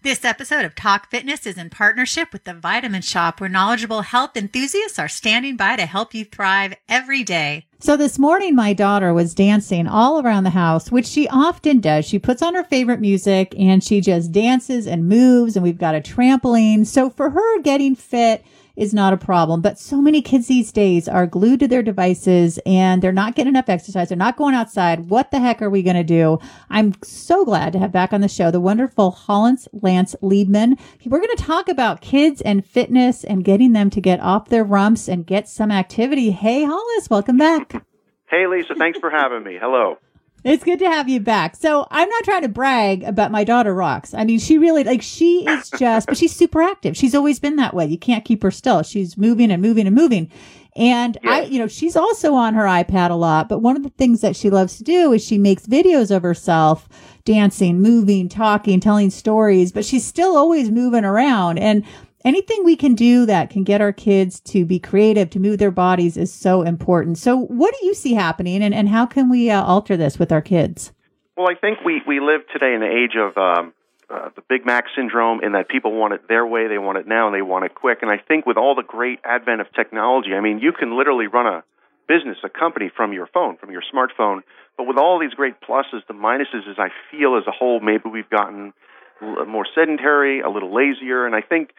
This episode of Talk Fitness is in partnership with The Vitamin Shoppe, where knowledgeable health enthusiasts are standing by to help you thrive every day. So this morning, my daughter was dancing all around the house, which she often does. She puts on her favorite music and she just dances and moves, and we've got a trampoline. So for her, getting fit is not a problem. But so many kids these days are glued to their devices and they're not getting enough exercise. They're not going outside. What the heck are we going to do? I'm so glad to have back on the show the wonderful Hollis Lance Liebman. We're going to talk about kids and fitness and getting them to get off their rumps and get some activity. Hey, Hollis, welcome back. Hey, Lisa, thanks for having me. Hello. It's good to have you back. So I'm not trying to brag, but my daughter rocks. I mean, she really, she is just, but she's super active. She's always been that way. You can't keep her still. She's moving and moving and moving. And yes. She's also on her iPad a lot, but one of the things that she loves to do is she makes videos of herself dancing, moving, talking, telling stories, but she's still always moving around. And anything we can do that can get our kids to be creative, to move their bodies is so important. So what do you see happening, and how can we alter this with our kids? Well, I think we live today in the age of the Big Mac syndrome, in that people want it their way, they want it now, and they want it quick. And I think with all the great advent of technology, I mean, you can literally run a business, a company from your phone, from your smartphone. But with all these great pluses, the minuses is I feel as a whole maybe we've gotten more sedentary, a little lazier, and I think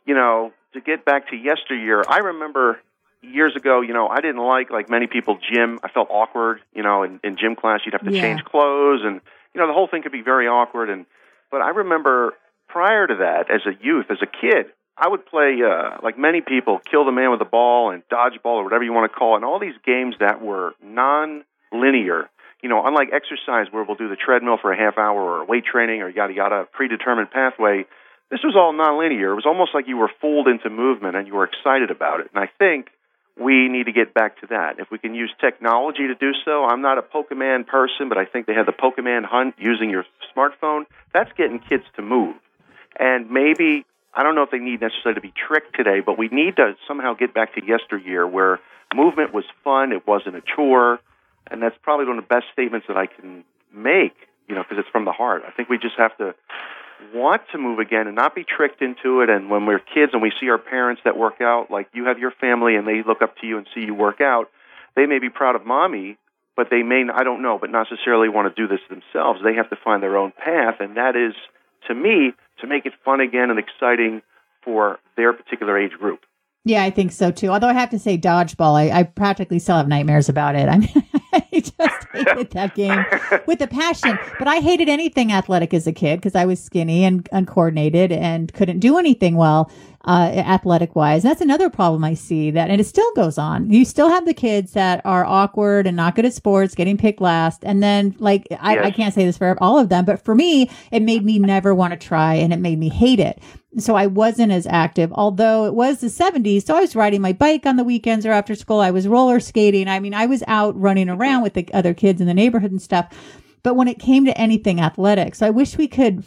to get back to yesteryear, I remember years ago, I didn't like many people, gym. I felt awkward, in gym class. You'd have to change clothes, and, the whole thing could be very awkward. But I remember prior to that, as a youth, as a kid, I would play, like many people, kill the man with the ball and dodgeball or whatever you want to call it, and all these games that were non-linear. Unlike exercise where we'll do the treadmill for a half hour or weight training or yada yada, predetermined pathway, this was all nonlinear. It was almost like you were fooled into movement and you were excited about it. And I think we need to get back to that. If we can use technology to do so, I'm not a Pokemon person, but I think they have the Pokemon hunt using your smartphone. That's getting kids to move. And maybe, I don't know if they need necessarily to be tricked today, but we need to somehow get back to yesteryear where movement was fun, it wasn't a chore. And that's probably one of the best statements that I can make, because it's from the heart. I think we just have to want to move again and not be tricked into it. And when we're kids and we see our parents that work out, like you have your family and they look up to you and see you work out, they may be proud of mommy, but they may, I don't know, but not necessarily want to do this themselves. They have to find their own path, and that is, to me, to make it fun again and exciting for their particular age group. Yeah, I think so too. Although I have to say dodgeball, I practically still have nightmares about it. I mean, I just hated that game with a passion. But I hated anything athletic as a kid because I was skinny and uncoordinated and couldn't do anything well athletic-wise. That's another problem I see, and it still goes on. You still have the kids that are awkward and not good at sports, getting picked last. And then, I can't say this for all of them, but for me, it made me never want to try, and it made me hate it. So I wasn't as active, although it was the 70s. So I was riding my bike on the weekends or after school. I was roller skating. I mean, I was out running around with the other kids in the neighborhood and stuff. But when it came to anything athletics, I wish we could,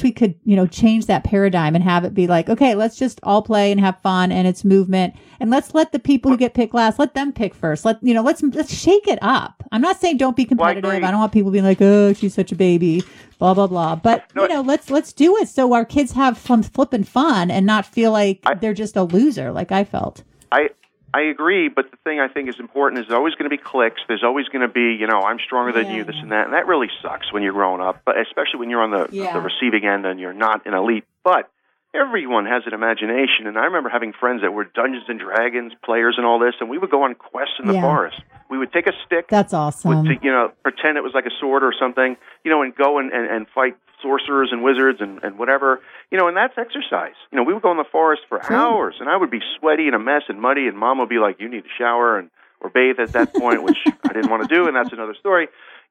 change that paradigm and have it be like, okay, let's just all play and have fun, and it's movement. And let's let the people who get picked last, let them pick first. Let's shake it up. I'm not saying don't be competitive. Well, I don't want people being like, oh, she's such a baby, blah, blah, blah. But, let's do it so our kids have flipping fun and not feel like they're just a loser like I felt. I agree, but the thing I think is important is there's always going to be cliques. There's always going to be, I'm stronger than you, this and that. And that really sucks when you're growing up, but especially when you're on the receiving end and you're not an elite. But everyone has an imagination. And I remember having friends that were Dungeons and Dragons players and all this, and we would go on quests in the forest. We would take a stick. That's awesome. Pretend it was like a sword or something, and go and fight sorcerers and wizards and whatever, and that's exercise. We would go in the forest for hours, and I would be sweaty and a mess and muddy, and Mom would be like, you need to shower or bathe at that point, which I didn't want to do, and that's another story.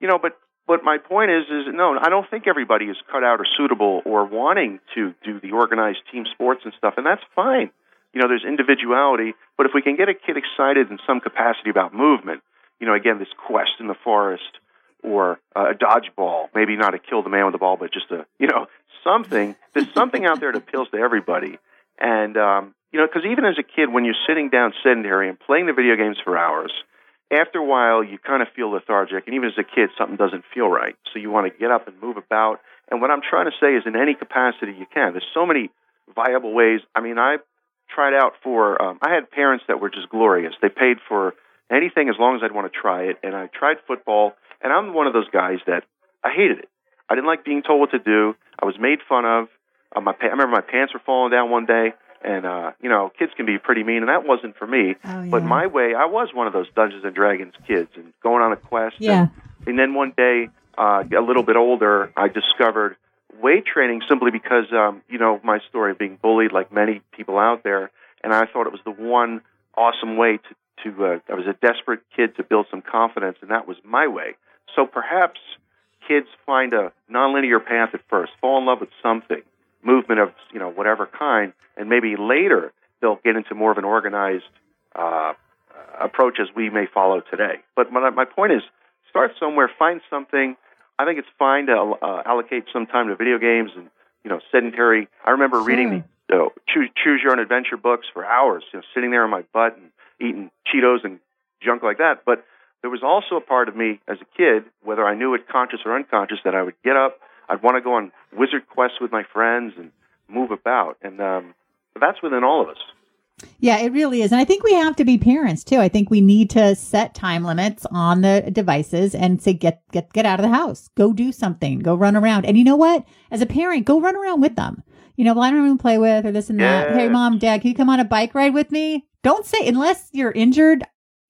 But my point is no, I don't think everybody is cut out or suitable or wanting to do the organized team sports and stuff, and that's fine. There's individuality, but if we can get a kid excited in some capacity about movement, again, this quest in the forest, or a dodgeball, maybe not a kill the man with the ball, but just something. There's something out there that appeals to everybody. And, because even as a kid, when you're sitting down sedentary and playing the video games for hours, after a while, you kind of feel lethargic, and even as a kid, something doesn't feel right. So you want to get up and move about. And what I'm trying to say is in any capacity you can. There's so many viable ways. I mean, I tried out for, I had parents that were just glorious. They paid for anything as long as I'd want to try it. And I tried football, and I'm one of those guys that I hated it. I didn't like being told what to do. I was made fun of. I remember my pants were falling down one day. And, kids can be pretty mean, and that wasn't for me. Oh, yeah. But my way, I was one of those Dungeons & Dragons kids and going on a quest. Yeah. And then one day, a little bit older, I discovered weight training simply because, my story of being bullied like many people out there. And I thought it was the one awesome way I was a desperate kid to build some confidence, and that was my way. So perhaps kids find a nonlinear path at first, fall in love with something, movement of, whatever kind, and maybe later they'll get into more of an organized approach as we may follow today. But my point is, start somewhere, find something. I think it's fine to allocate some time to video games and, sedentary. I remember reading the Choose Your Own Adventure books for hours, sitting there on my butt and eating Cheetos and junk like that. But there was also a part of me as a kid, whether I knew it conscious or unconscious, that I would get up, I'd want to go on wizard quests with my friends and move about. And that's within all of us. Yeah, it really is. And I think we have to be parents too. I think we need to set time limits on the devices and say, get out of the house, go do something, go run around. And you know what? As a parent, go run around with them. Well, I don't even play with or this and that. Hey, Mom, Dad, can you come on a bike ride with me? Don't say, unless you're injured,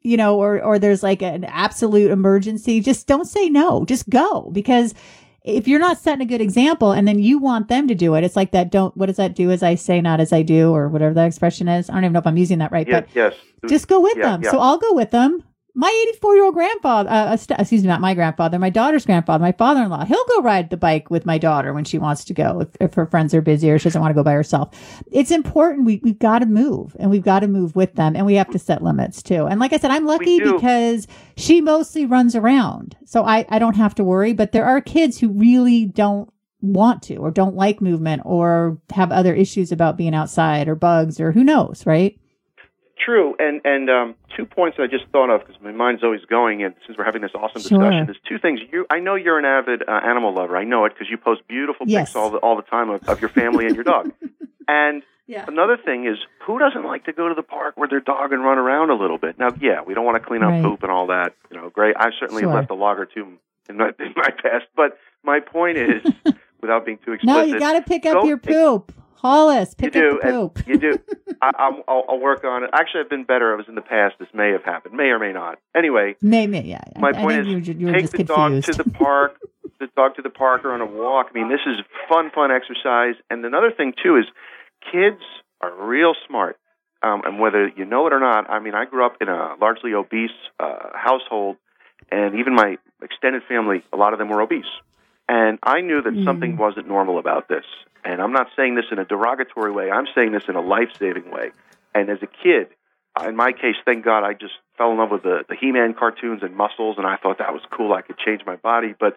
or there's like an absolute emergency, just don't say no. Just go. Because if you're not setting a good example and then you want them to do it, it's like that. What does that do as I say, not as I do, or whatever that expression is? I don't even know if I'm using that right, but just go with them. Yeah. So I'll go with them. My 84-year-old grandfather, not my grandfather, my daughter's grandfather, my father-in-law, he'll go ride the bike with my daughter when she wants to go, if her friends are busy or she doesn't want to go by herself. It's important. We've got to move, and we've got to move with them, and we have to set limits too. And like I said, I'm lucky because she mostly runs around, so I don't have to worry. But there are kids who really don't want to, or don't like movement, or have other issues about being outside, or bugs, or who knows, right? True, and 2 points I just thought of, because my mind's always going, and since we're having this awesome discussion, there's two things. I know you're an avid animal lover. I know it because you post beautiful pics all the time of your family and your dog. And another thing is, who doesn't like to go to the park with their dog and run around a little bit? Now, we don't want to clean up poop and all that. Great. I certainly left a log or two in my past, but my point is, without being too explicit, no, you got to pick up your poop. Hollis, pick up the poop. You do. I'll work on it. Actually, I've been better. It was in the past. This may have happened. May or may not. Anyway. May, My point is, take the dog to the park, or on a walk. I mean, this is fun exercise. And another thing, too, is kids are real smart. And whether you know it or not, I mean, I grew up in a largely obese household, and even my extended family, a lot of them were obese. And I knew that something wasn't normal about this. And I'm not saying this in a derogatory way. I'm saying this in a life-saving way. And as a kid, in my case, thank God, I just fell in love with the He-Man cartoons and muscles, and I thought that was cool. I could change my body. But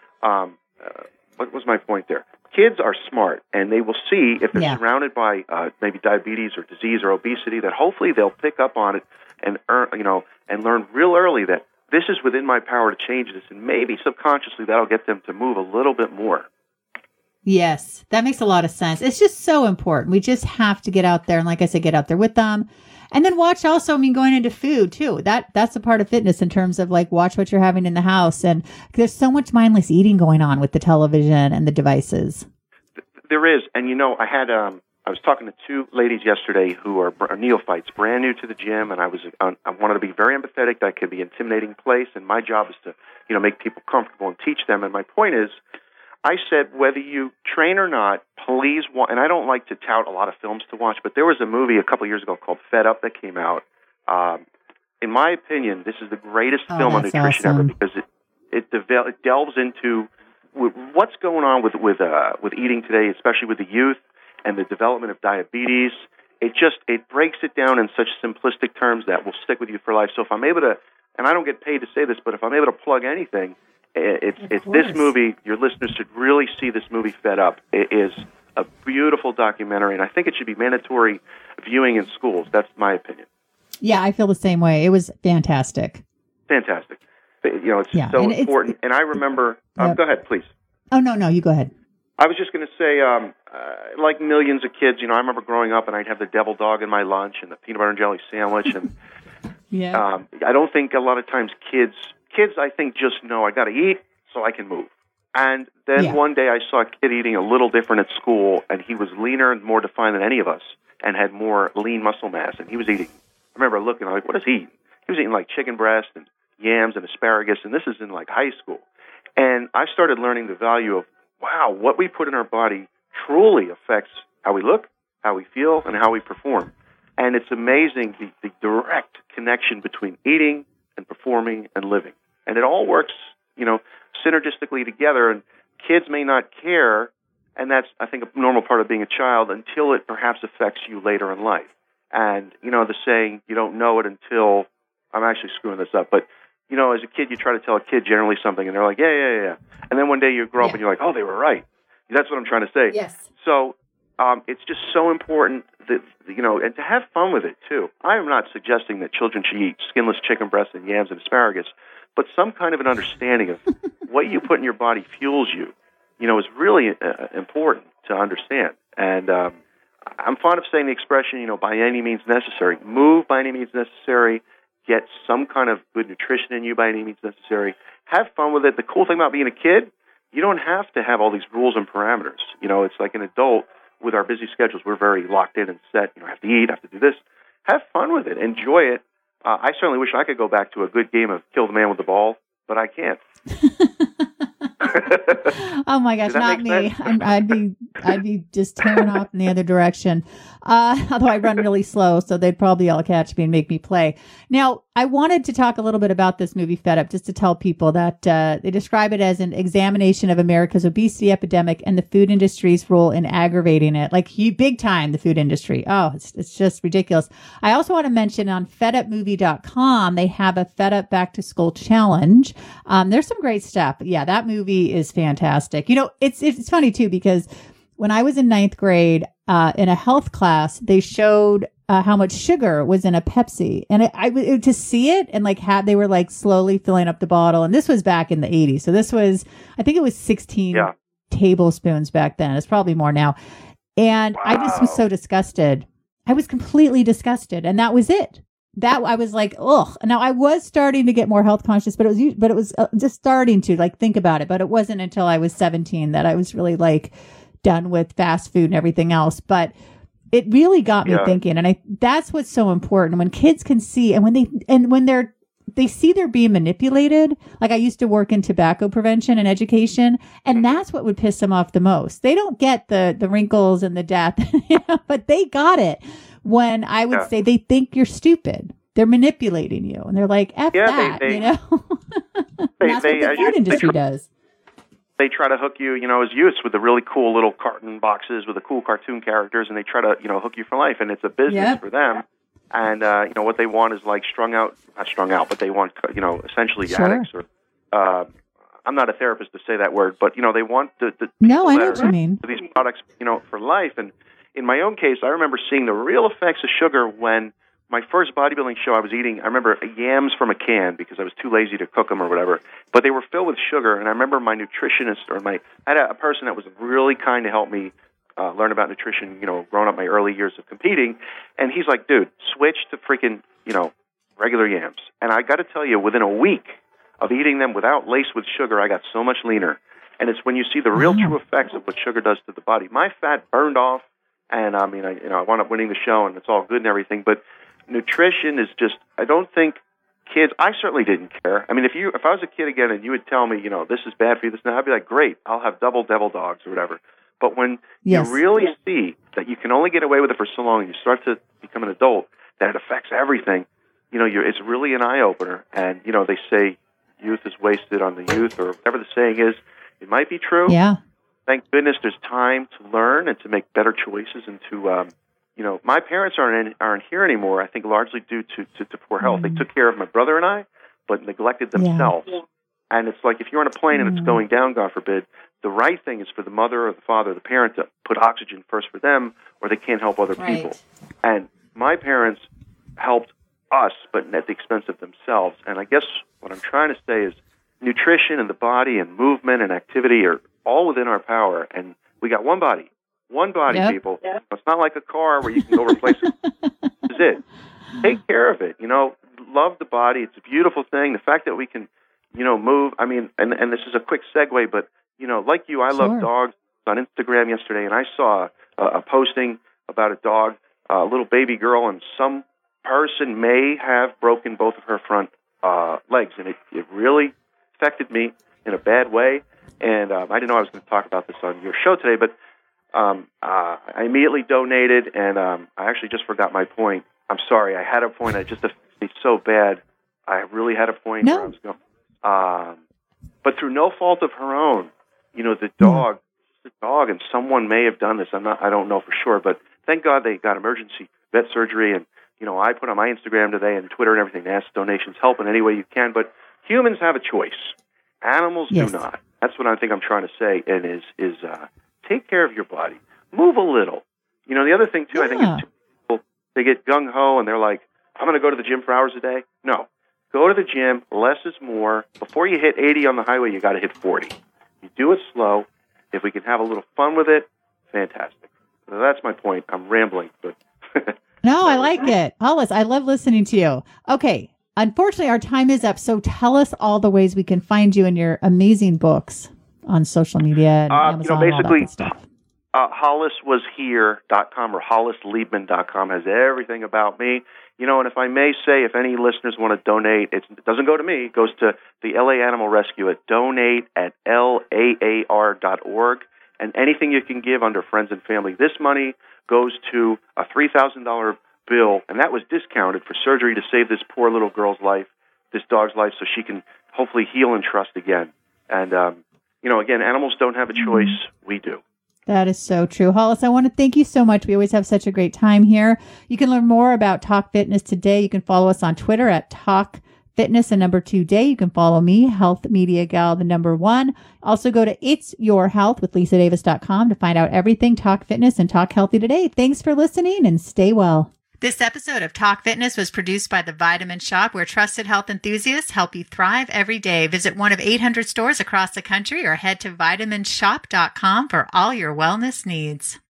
what was my point there? Kids are smart, and they will see if they're surrounded by maybe diabetes or disease or obesity, that hopefully they'll pick up on it and learn real early that this is within my power to change this, and maybe subconsciously that'll get them to move a little bit more. Yes, that makes a lot of sense. It's just so important. We just have to get out there. And like I said, get out there with them. And then watch also, going into food too. That's a part of fitness in terms of like, watch what you're having in the house. And there's so much mindless eating going on with the television and the devices. There is. And I was talking to two ladies yesterday who are neophytes, brand new to the gym. And I wanted to be very empathetic. That could be an intimidating place. And my job is to, make people comfortable and teach them. And my point is, I said, whether you train or not, please and I don't like to tout a lot of films to watch, but there was a movie a couple of years ago called Fed Up that came out. In my opinion, this is the greatest film on nutrition ever, because it delves into what's going on with eating today, especially with the youth and the development of diabetes. It breaks it down in such simplistic terms that will stick with you for life. So if I'm able to, and I don't get paid to say this, but if I'm able to plug anything, it's this movie. Your listeners should really see this movie, Fed Up. It is a beautiful documentary, and I think it should be mandatory viewing in schools. That's my opinion. Yeah, I feel the same way. It was fantastic. fantastic. It's so important. And I remember, go ahead, please. Oh, no, you go ahead. I was just going to say, like millions of kids, I remember growing up and I'd have the devil dog in my lunch and the peanut butter and jelly sandwich. And I don't think a lot of times kids, I think, just know I got to eat so I can move. And then one day I saw a kid eating a little different at school, and he was leaner and more defined than any of us and had more lean muscle mass. And he was eating, I remember looking, I'm like, what is he eating? He was eating like chicken breast and yams and asparagus, and this is in like high school. And I started learning the value of, wow, what we put in our body truly affects how we look, how we feel, and how we perform. And it's amazing the direct connection between eating and performing and living. And it all works, synergistically together. And kids may not care, and that's, I think, a normal part of being a child until it perhaps affects you later in life. And, the saying, you don't know it until, I'm actually screwing this up, but as a kid, you try to tell a kid generally something, and they're like, yeah. And then one day you grow up and you're like, oh, they were right. That's what I'm trying to say. Yes. So it's just so important that, and to have fun with it, too. I am not suggesting that children should eat skinless chicken breasts and yams and asparagus, but some kind of an understanding of what you put in your body fuels you, is really important to understand. And I'm fond of saying the expression, by any means necessary. Move by any means necessary. Get some kind of good nutrition in you by any means necessary. Have fun with it. The cool thing about being a kid, you don't have to have all these rules and parameters. It's like an adult with our busy schedules. We're very locked in and set. Have to eat, have to do this. Have fun with it. Enjoy it. I certainly wish I could go back to a good game of kill the man with the ball, but I can't. Oh my gosh, not me. I'd be just tearing off in the other direction. Although I run really slow, so they'd probably all catch me and make me play. Now, I wanted to talk a little bit about this movie, Fed Up, just to tell people that they describe it as an examination of America's obesity epidemic and the food industry's role in aggravating it. Like, big time, the food industry. Oh, it's just ridiculous. I also want to mention on fedupmovie.com, they have a Fed Up Back to School challenge. There's some great stuff. Yeah, that movie is fantastic. It's funny too, because when I was in 9th grade, in a health class, they showed how much sugar was in a Pepsi, and to see it and they were like slowly filling up the bottle. And this was back in the 80s. So this was, I think it was 16 tablespoons back then. It's probably more now. And I just was so disgusted. I was completely disgusted. And that was it. That I was like, ugh. Now I was starting to get more health conscious, but it was just starting to think about it. But it wasn't until I was 17 that I was really done with fast food and everything else. But it really got me thinking. And that's what's so important when kids can see, and when they see they're being manipulated. Like, I used to work in tobacco prevention and education, and that's what would piss them off the most. They don't get the wrinkles and the death, but they got it when I would say they think you're stupid. They're manipulating you, and they're like, F that, that's what the food industry does. They try to hook you, as youths with the really cool little carton boxes with the cool cartoon characters, and they try to, hook you for life. And it's a business for them. And, what they want is not strung out, but they want, essentially addicts. Or I'm not a therapist to say that word, but, they want the no, I know what you mean. These products, for life. And in my own case, I remember seeing the real effects of sugar when my first bodybuilding show I was eating, I remember yams from a can because I was too lazy to cook them or whatever, but they were filled with sugar. And I remember my nutritionist I had a person that was really kind to help me learn about nutrition, growing up my early years of competing. And he's like, dude, switch to freaking, regular yams. And I got to tell you, within a week of eating them without laced with sugar, I got so much leaner. And it's when you see the real true effects of what sugar does to the body. My fat burned off, and I wound up winning the show, and it's all good and everything, but nutrition is just, I don't think kids, I certainly didn't care. I mean, if I was a kid again and you would tell me, this is bad for you, this now, I'd be like, great, I'll have double devil dogs or whatever. But when you really see that you can only get away with it for so long, and you start to become an adult, that it affects everything, it's really an eye-opener. And, they say youth is wasted on the youth, or whatever the saying is. It might be true. Yeah. Thank goodness there's time to learn and to make better choices and to, my parents aren't here anymore, I think largely due to poor health. They took care of my brother and I, but neglected themselves. Yeah. And it's like if you're on a plane and it's going down, God forbid, the right thing is for the mother or the father or the parent to put oxygen first for them, or they can't help other people. And my parents helped us, but at the expense of themselves. And I guess what I'm trying to say is nutrition and the body and movement and activity are all within our power. And we got one body, Yep. people. Yep. It's not like a car where you can go replace it. This is it. Take care of it. Love the body. It's a beautiful thing. The fact that we can, move. I mean, and this is a quick segue, but, like you, I love dogs. On Instagram yesterday, and I saw a posting about a dog, a little baby girl, and some person may have broken both of her front legs, and it really affected me in a bad way. And I didn't know I was going to talk about this on your show today, but I immediately donated, and I actually just forgot my point. I'm sorry. I had a point. I just affected me so bad. I really had a point where I was going. But through no fault of her own, the dog, and someone may have done this. I don't know for sure, but thank God they got emergency vet surgery. And I put on my Instagram today and Twitter and everything to ask donations, help in any way you can. But humans have a choice; animals do not. That's what I think I'm trying to say. And is take care of your body, move a little. The other thing too, I think is people, they get gung ho and they're like, I'm going to go to the gym for hours a day. No, go to the gym. Less is more. Before you hit 80 on the highway, you got to hit 40. You do it slow. If we can have a little fun with it, fantastic. So that's my point. I'm rambling, but no, I like it. Hollis, I love listening to you. Okay. Unfortunately, our time is up. So tell us all the ways we can find you and your amazing books on social media and Amazon and all that good stuff. HollisWasHere.com or HollisLiebman.com has everything about me. And if I may say, if any listeners want to donate, it doesn't go to me. It goes to the LA Animal Rescue at donate@laar.org. And anything you can give under friends and family. This money goes to a $3,000 bill, and that was discounted for surgery to save this poor little girl's life, this dog's life, so she can hopefully heal and trust again. And, again, animals don't have a choice. We do. That is so true. Hollis, I want to thank you so much. We always have such a great time here. You can learn more about Talk Fitness Today. You can follow us on Twitter at Talk Fitness and #2 Day. You can follow me, Health Media Gal, the #1. Also go to It's Your Health with LisaDavis.com to find out everything Talk Fitness and Talk Healthy Today. Thanks for listening and stay well. This episode of Talk Fitness was produced by The Vitamin Shop, where trusted health enthusiasts help you thrive every day. Visit one of 800 stores across the country or head to vitaminshop.com for all your wellness needs.